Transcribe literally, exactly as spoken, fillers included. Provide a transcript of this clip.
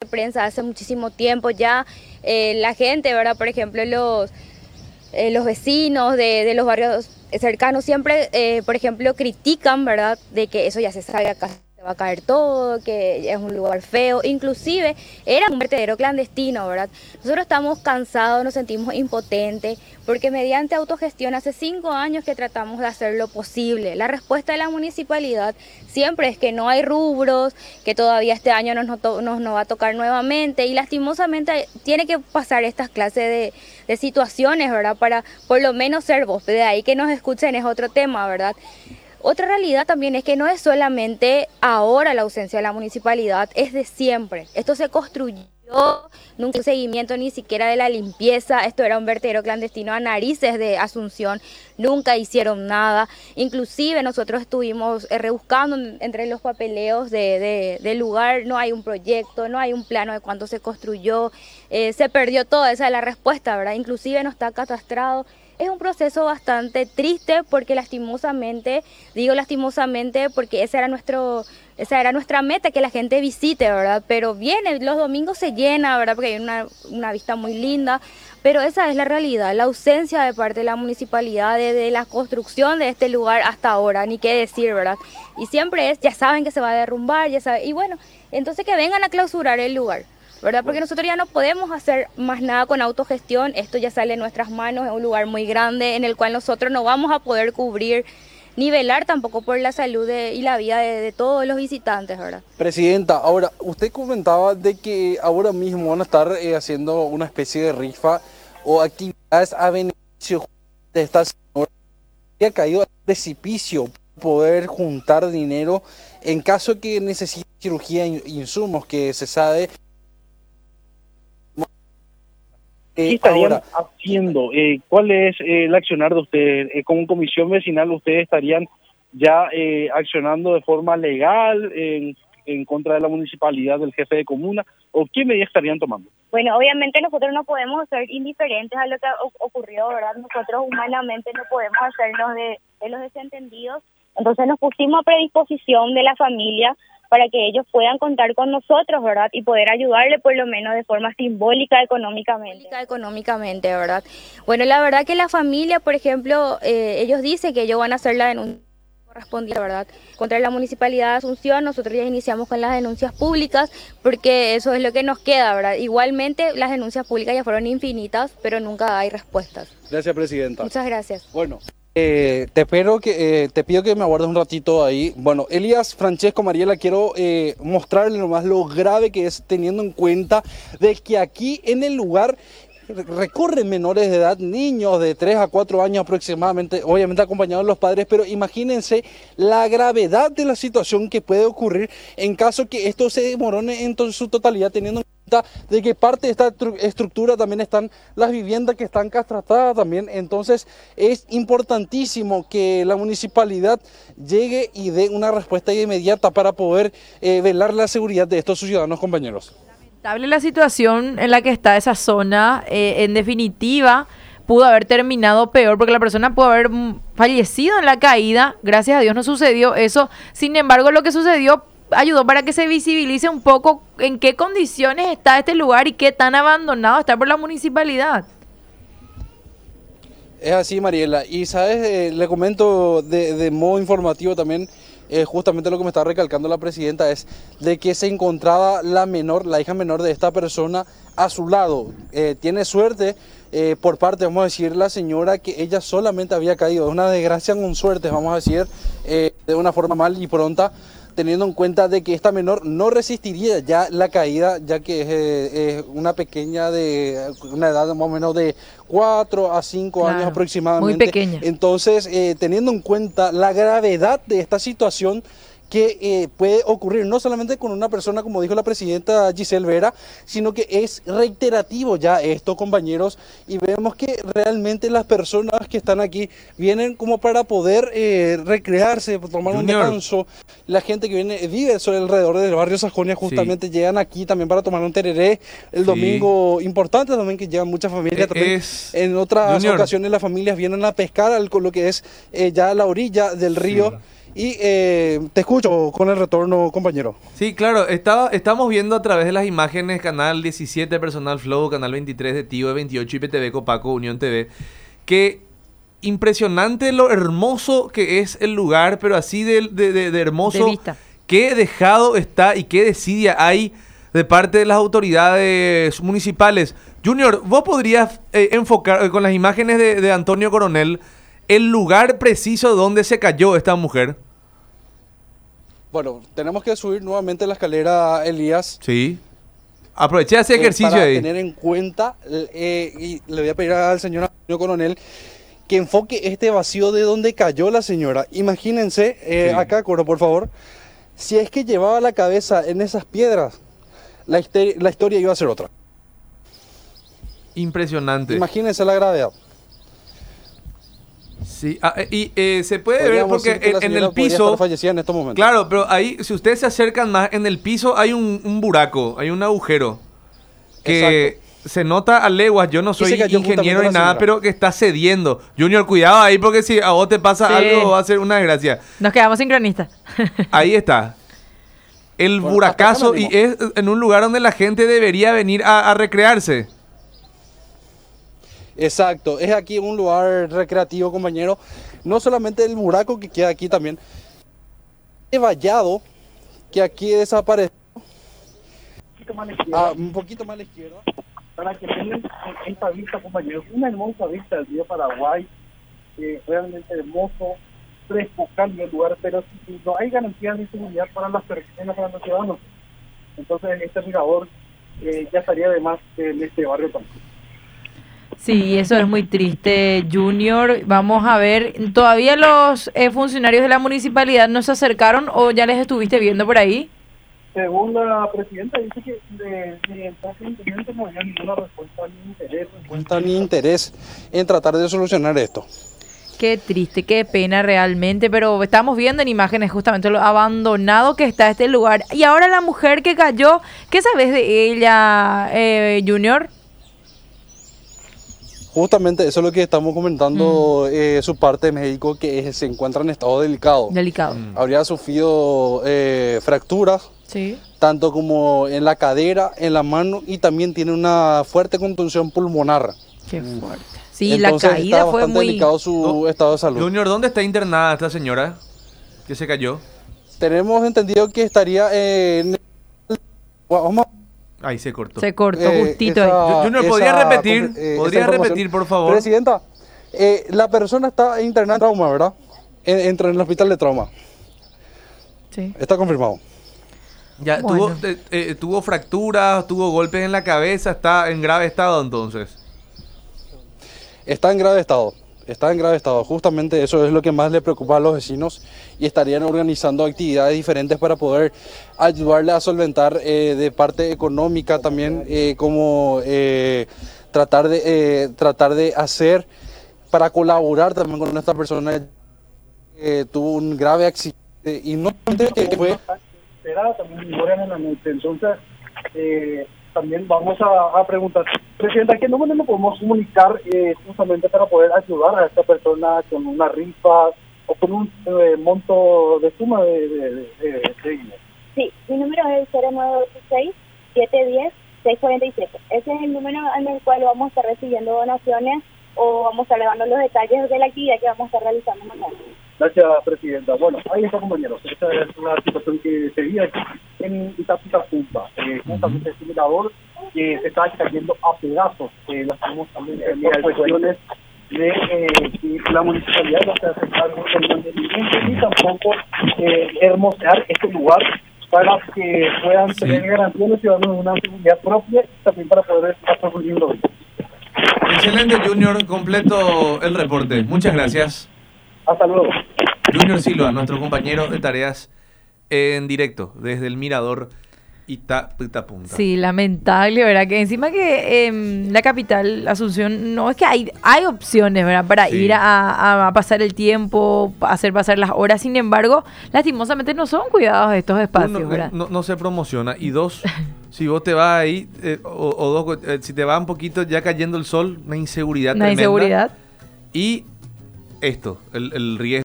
prensa hace muchísimo tiempo ya. Eh, la gente, ¿verdad? Por ejemplo, los, eh, los vecinos de, de los barrios cercanos siempre, eh, por ejemplo, critican, ¿verdad? De que eso ya se sabe acá. Se va a caer todo, que es un lugar feo, inclusive era un vertedero clandestino, ¿verdad? Nosotros estamos cansados, nos sentimos impotentes, porque mediante autogestión hace cinco años que tratamos de hacer lo posible. La respuesta de la municipalidad siempre es que no hay rubros, que todavía este año nos, nos, nos, nos va a tocar nuevamente y lastimosamente tiene que pasar estas clases de, de situaciones, ¿verdad? Para por lo menos ser voz, de ahí que nos escuchen es otro tema, ¿verdad? Otra realidad también es que no es solamente ahora la ausencia de la municipalidad, es de siempre. Esto se construyó, nunca hubo seguimiento ni siquiera de la limpieza. Esto era un vertedero clandestino a narices de Asunción, nunca hicieron nada. Inclusive nosotros estuvimos eh, rebuscando entre los papeleos de, de, del lugar, no hay un proyecto, no hay un plano de cuánto se construyó, eh, se perdió toda esa es la respuesta, ¿verdad? Inclusive no está catastrado. Es un proceso bastante triste porque lastimosamente, digo lastimosamente porque esa era, nuestro, esa era nuestra meta, que la gente visite, ¿verdad? Pero viene, los domingos se llena, ¿verdad? Porque hay una, una vista muy linda, pero esa es la realidad, la ausencia de parte de la municipalidad, de, de la construcción de este lugar hasta ahora, ni qué decir, ¿verdad? Y siempre es, ya saben que se va a derrumbar, ya saben, y bueno, entonces que vengan a clausurar el lugar, ¿verdad? Porque nosotros ya no podemos hacer más nada con autogestión, esto ya sale en nuestras manos, es un lugar muy grande en el cual nosotros no vamos a poder cubrir ni velar tampoco por la salud de, y la vida de, de todos los visitantes, ¿verdad? Presidenta, ahora, usted comentaba de que ahora mismo van a estar eh, haciendo una especie de rifa o actividades a beneficio de esta señora que ha caído al precipicio, poder juntar dinero en caso que necesite cirugía e insumos, que se sabe. ¿Qué estarían ahora, haciendo? Eh, ¿Cuál es eh, el accionar de ustedes? Eh, como comisión vecinal, ¿ustedes estarían ya eh, accionando de forma legal en, en contra de la municipalidad, del jefe de comuna? ¿O qué medidas estarían tomando? Bueno, obviamente nosotros no podemos ser indiferentes a lo que ocurrió, ¿verdad? Nosotros humanamente no podemos hacernos de, de los desentendidos. Entonces nos pusimos a predisposición de la familia para que ellos puedan contar con nosotros, ¿verdad? Y poder ayudarle por lo menos de forma simbólica económicamente. Económicamente, ¿verdad? Bueno, la verdad que la familia, por ejemplo, eh, ellos dicen que ellos van a hacer la denuncia correspondiente, ¿verdad? Contra la Municipalidad de Asunción, nosotros ya iniciamos con las denuncias públicas, porque eso es lo que nos queda, ¿verdad? Igualmente, las denuncias públicas ya fueron infinitas, pero nunca hay respuestas. Gracias, Presidenta. Muchas gracias. Bueno. Eh, te, espero que, eh, te pido que me aguardes un ratito ahí. Bueno, Elías, Francesco, Mariela, quiero eh, mostrarle nomás lo grave que es, teniendo en cuenta de que aquí en el lugar recorren menores de edad, niños de tres a cuatro años aproximadamente, obviamente acompañados de los padres, pero imagínense la gravedad de la situación que puede ocurrir en caso que esto se demorone en su totalidad, teniendo en de que parte de esta estructura también están las viviendas que están castradas también. Entonces es importantísimo que la municipalidad llegue y dé una respuesta inmediata para poder eh, velar la seguridad de estos ciudadanos, compañeros. Lamentable la situación en la que está esa zona, eh, en definitiva pudo haber terminado peor porque la persona pudo haber fallecido en la caída. Gracias a Dios no sucedió eso. Sin embargo, lo que sucedió ayudó para que se visibilice un poco en qué condiciones está este lugar y qué tan abandonado está por la municipalidad. Es así, Mariela. Y, ¿sabes? Eh, le comento de, de modo informativo también, eh, justamente lo que me está recalcando la presidenta es de que se encontraba la menor, la hija menor de esta persona a su lado. Eh, tiene suerte eh, por parte, vamos a decir, la señora, que ella solamente había caído. Es una desgracia con suerte, vamos a decir, eh, de una forma mal y pronta, teniendo en cuenta de que esta menor no resistiría ya la caída, ya que es, eh, es una pequeña de una edad más o menos de cuatro a cinco claro, años aproximadamente. Muy pequeña. Entonces, eh, teniendo en cuenta la gravedad de esta situación que eh, puede ocurrir no solamente con una persona, como dijo la presidenta Giselle Vera, sino que es reiterativo ya esto, compañeros, y vemos que realmente las personas que están aquí vienen como para poder eh, recrearse, tomar Junior. un descanso. La gente que viene, vive sobre alrededor del barrio Sajonia justamente sí. llegan aquí también para tomar un tereré el sí. domingo, importante también que llegan muchas familias, también es... en otras Junior. ocasiones las familias vienen a pescar al, con lo que es eh, ya la orilla del río. Sí. Y eh, te escucho con el retorno, compañero. Sí, claro, estaba, estamos viendo a través de las imágenes Canal diecisiete, Personal Flow, Canal veintitrés de Tigo, veintiocho, I P T V, Copaco, Unión T V, que impresionante lo hermoso que es el lugar, pero así de, de, de, de hermoso, de vista. Qué dejado está y qué desidia hay de parte de las autoridades municipales. Junior, vos podrías eh, enfocar eh, con las imágenes de, de Antonio Coronel el lugar preciso donde se cayó esta mujer. Bueno, tenemos que subir nuevamente la escalera, Elías. Sí. Aproveché ese eh, ejercicio para ahí. tener en cuenta, eh, y le voy a pedir al señor Antonio Coronel que enfoque este vacío de donde cayó la señora. Imagínense, eh, Sí. acá, Coro, por favor, si es que llevaba la cabeza en esas piedras, la, hister- la historia iba a ser otra. Impresionante. Imagínense la gravedad. Sí, ah, eh, y eh, se puede ver Podríamos porque decir que la en, en señora el podría piso, estar fallecida en estos momentos. claro, pero ahí, si ustedes se acercan más, en el piso hay un, un buraco, hay un agujero que Exacto. se nota a leguas. Yo no Y se soy cayó ingeniero justamente ni la nada, señora. pero que está cediendo. Junior, cuidado ahí porque si a vos te pasa Sí. algo va a ser una desgracia. Nos quedamos sincronistas. Ahí está. El Bueno, buracazo hasta y acá no es en un lugar donde la gente debería venir a, a recrearse. Exacto, es aquí un lugar recreativo, compañero. No solamente el buraco que queda aquí también. El vallado que aquí desapareció. Un poquito más a la izquierda, Ah, un poquito más a la izquierda. para que tengan esta vista, compañeros. Una hermosa vista del río Paraguay, eh, realmente hermoso, fresco, cambio el lugar, pero si no hay garantías de seguridad para las personas, para los ciudadanos, entonces este mirador eh, ya estaría de más en este barrio también. Sí, eso es muy triste, Junior. Vamos a ver, ¿todavía los eh, funcionarios de la municipalidad no se acercaron o ya les estuviste viendo por ahí? Según la presidenta, dice que de, de el propio intendente no había ninguna respuesta ni interés. Cuenta ni interés en tratar de solucionar esto. Qué triste, qué pena realmente, pero estamos viendo en imágenes justamente lo abandonado que está este lugar. Y ahora la mujer que cayó, ¿qué sabes de ella, eh, Junior? Justamente eso es lo que estamos comentando, mm. eh, su parte médico, que es- se encuentra en estado delicado. Delicado. Mm. Habría sufrido eh, fracturas, Sí. tanto como en la cadera, en la mano, y también tiene una fuerte contusión pulmonar. Qué fuerte. Sí, Entonces, la caída está fue bastante muy... delicado su No. estado de salud. Junior, ¿dónde está internada esta señora que se cayó? Tenemos entendido que estaría en... Vamos a- Ahí se cortó. Se cortó eh, justito esa- ahí. Junior, ¿podría esa- repetir? eh, ¿Podría esa información. repetir, por favor? Presidenta, eh, la persona está internada en trauma, ¿verdad? En- Entra en el hospital de trauma. Sí. Está confirmado. Ya, Bueno. tuvo, eh, eh, tuvo fracturas, tuvo golpes en la cabeza, está en grave estado entonces. Está en grave estado. Está en grave estado. Justamente eso es lo que más le preocupa a los vecinos y estarían organizando actividades diferentes para poder ayudarle a solventar eh, de parte económica también, eh, como eh, tratar de eh, tratar de hacer para colaborar también con esta persona que tuvo un grave accidente y no solamente que fue Esperada, también mueren en la noche. Entonces, eh, también vamos a, a preguntar, Presidenta, ¿qué número nos podemos comunicar eh, justamente para poder ayudar a esta persona con una rifa o con un eh, monto de suma de, de, de, de- de dinero? Sí, mi número es el cero nueve ocho seis, siete uno cero, seis cuatro siete. Ese es el número en el cual vamos a estar recibiendo donaciones o vamos a estar dando los detalles de la actividad que vamos a estar realizando mañana. Gracias, Presidenta. Bueno, ahí está, compañeros. Esta es una situación que se vive aquí en Itapita Punta. Eh, justamente el simulador que se está cayendo a pedazos. Eh, las tenemos también eh, por cuestiones de eh, que la municipalidad no se hace cargo del mantenimiento y tampoco eh, hermosear este lugar para que puedan Sí. tener garantía los ciudadanos de una seguridad propia y también para poder estar construyendo. Excelente, Junior, completo el reporte. Muchas gracias. Hasta luego. Junior Silva, nuestro compañero de tareas en directo desde el Mirador Itapita Punta. Sí, lamentable, ¿verdad? Que encima que em, la capital, Asunción, no es que hay, hay opciones, ¿verdad? Para Sí. ir a, a- a pasar el tiempo, a hacer pasar las horas. Sin embargo, lastimosamente no son cuidados estos espacios, Uno, ¿verdad? no, no se promociona. Y dos, si vos te vas ahí, eh, o, o dos, eh, si te va un poquito ya cayendo el sol, una inseguridad Una tremenda. inseguridad. Y esto, el, el riesgo.